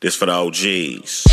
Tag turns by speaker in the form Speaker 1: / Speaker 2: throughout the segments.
Speaker 1: This for the OGs.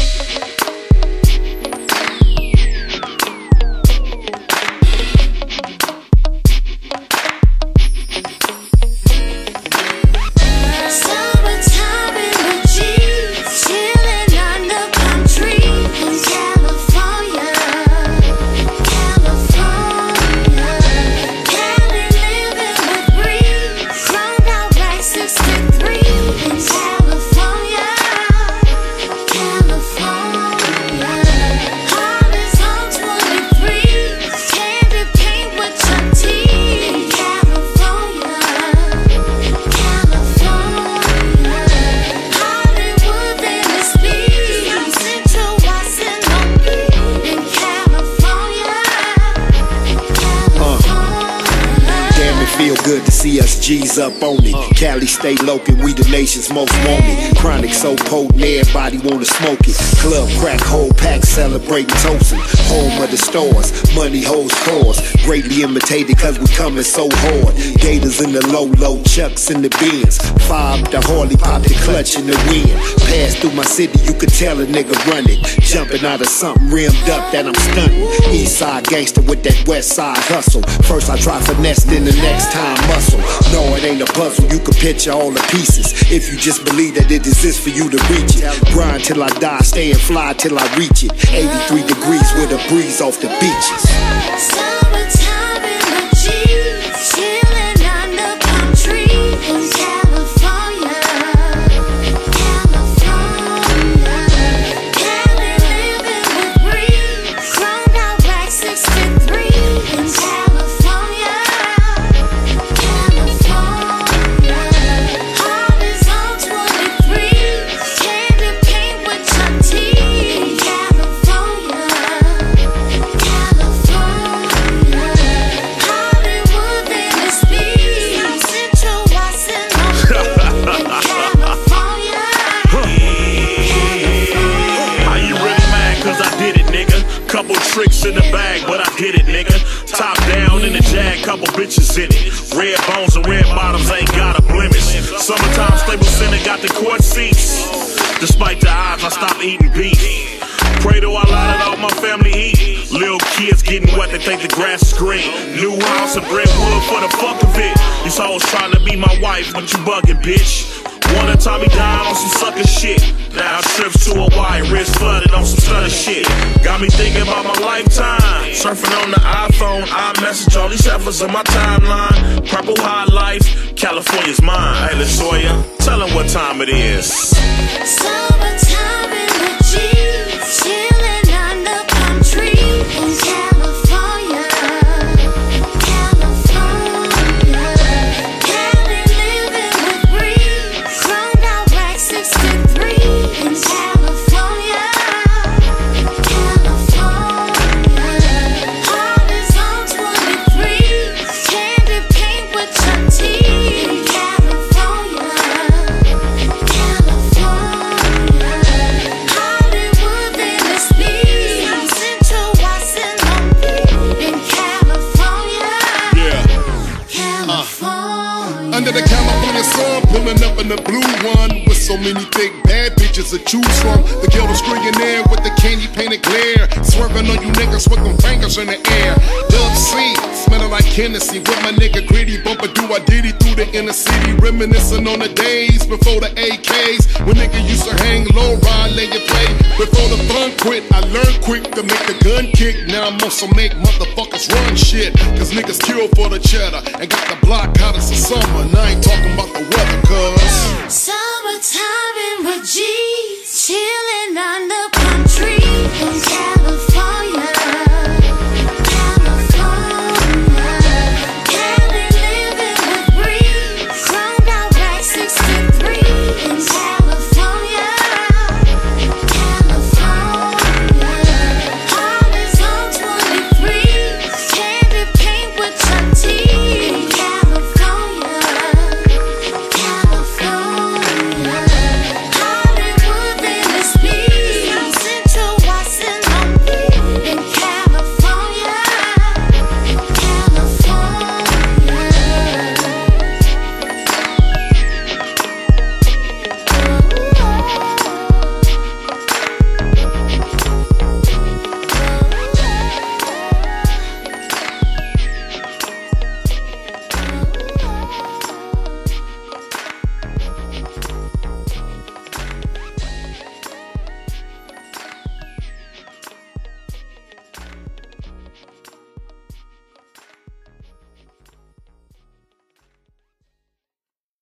Speaker 2: Feel good to see us G's up on it. Cali stay lokin', we the nation's most wanted. Chronic so potent, everybody wanna smoke it. Club crack, whole pack, celebrating toasting. Home of the stores, money holds cores. Greatly imitated cause we coming so hard. Gators in the low, Chucks in the Benz. Fob the Harley, pop the clutch in the wind. Pass through my city, you could tell a nigga run it. Jumping out of something rimmed up that I'm stunting. East side gangster with that west side hustle. First I try finesse, then the next time muscle. No, it ain't a puzzle, you can picture all the pieces. If you just believe that it exists for you to reach it. Grind till I die, stay and fly till I reach it. 83 degrees with a breeze off the beaches.
Speaker 3: Summertime in the Jeep, chillin' under palm trees in California. Cali living with breeze, chromed out rack 63 in California. Heart is on 23, candy paint with your teeth. California. Hollywood in the speed, Central Washington, California.
Speaker 1: How you really mad cause I did it, nigga? Couple tricks in the bag, but I did it, nigga. Top down in the Jag, couple bitches in it. Red bones and red bottoms ain't got a blemish. Summertime Staples Center got the court seats. Despite the odds, I stopped eating beef. Pray to Allah that all my family eat. Little kids getting wet, they think the grass is green. New house and Brentwood for the fuck of it. These hoes trying to be my wife, but you bugging, bitch. Wanna tie me down on some sucker shit. Now trips to Hawaii, wrist flooded on some stunner shit. Got me thinking about my lifetime. Surfing on the iPhone, I message all these efforts on my timeline. Purple high life, California's mine. Hey LaToya, tell them what time it is.
Speaker 3: Summertime in the Jeep, chillin' under palm trees in California. Cali living with breeze, chromed out rack 63 in California. Heart is on 23, candy paint with your teeth. California. Hollywood in the speed, Central Washington, in California. California.
Speaker 4: Under the California sun, pulling up in the blue one with so many thick bad bitches to choose from. The ghetto screaming there with the candy painted glare, swerving on you niggas with them fingers in the air. Dub C, smelling like Hennessy with my nigga Gritty, bumping do I diddy through the inner city, reminiscing on the days before the AKs when nigga used to hang low, ride, lay your play. Before the fun quit, I learned quick to make the gun kick. Now I'm on some make motherfuckers run shit, cause niggas kill for the cheddar and got the block hottest of summer. And I ain't talking about the weather, cuz